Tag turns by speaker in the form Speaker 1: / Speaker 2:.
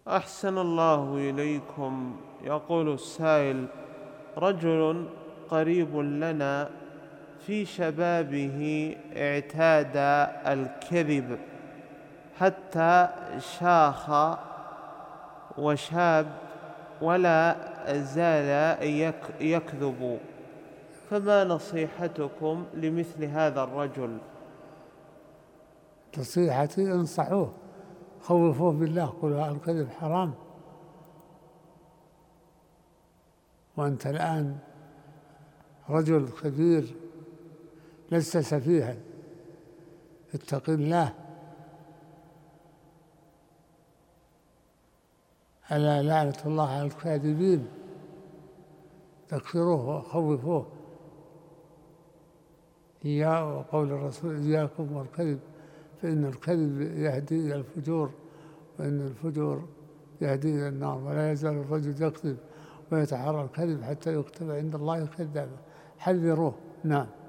Speaker 1: أحسن الله إليكم. يقول السائل: رجل قريب لنا في شبابه اعتاد الكذب حتى شاخ وشاب ولا زال يكذب، فما نصيحتكم لمثل هذا الرجل؟
Speaker 2: نصيحتي انصحوه، خوفوه بالله، قولوا الكذب حرام، وأنت الآن رجل كبير لست سفيها، اتق الله، ألا لعنة الله على الكاذبين. ذكروه وخوفوه إياه، وقول الرسول: إياكم والكذب فإن الكذب يهدي إلى الفجور، وإن الفجور يهدي إلى النار، ولا يزال الرجل يكذب ويتحرى الكذب حتى يكتب عند الله كذابا. حذروه. نعم.